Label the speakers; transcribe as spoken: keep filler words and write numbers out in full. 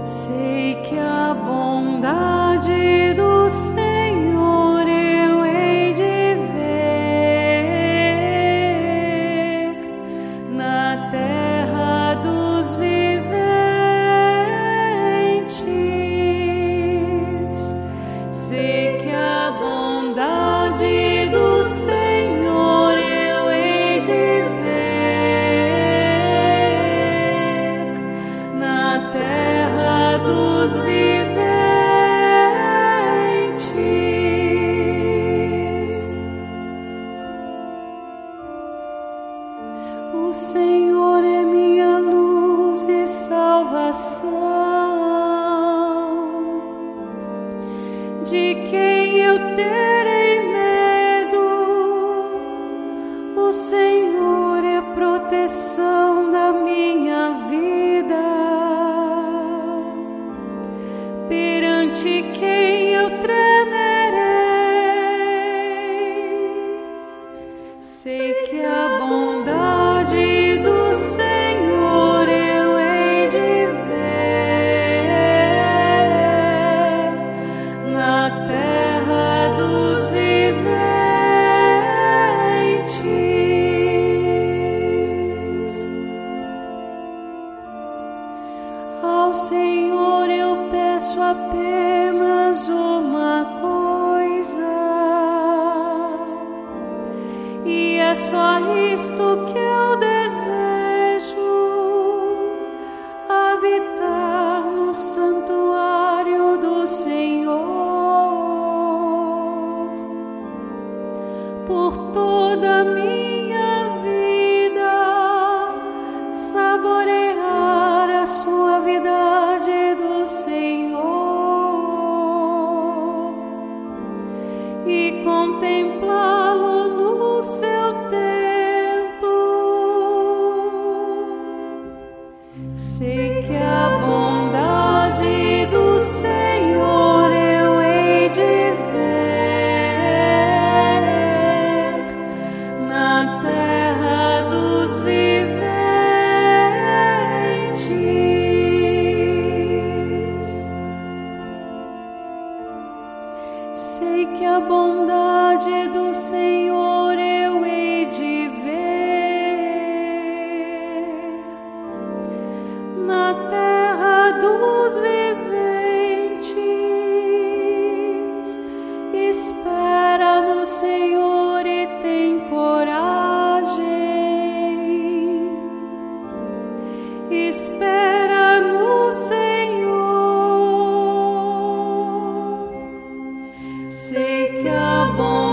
Speaker 1: Sei que a bondade do Senhor eu hei de ver na terra dos viventes. Sei que a bondade do Senhor eu hei de ver na terra dos viventes. O Senhor é minha luz e salvação. De quem eu terei medo? O Senhor é a proteção da minha vida. Perante quem eu tremerei? Sei que a bondade do Senhor eu hei de ver na terra dos viventes. Ao Senhor eu peço apenas uma coisa, e é só isto que eu desejo: habitar no santuário do Senhor por toda a minha vida, saborear a suavidade do Senhor e contemplá-lo no seu templo. Sei que a bondade do Senhor eu hei de ver na terra dos viventes. Sei que a bondade do Senhor eu hei de ver na terra dos viventes. Espera no Senhor e tem coragem. Espera no Senhor. Sei que a bondade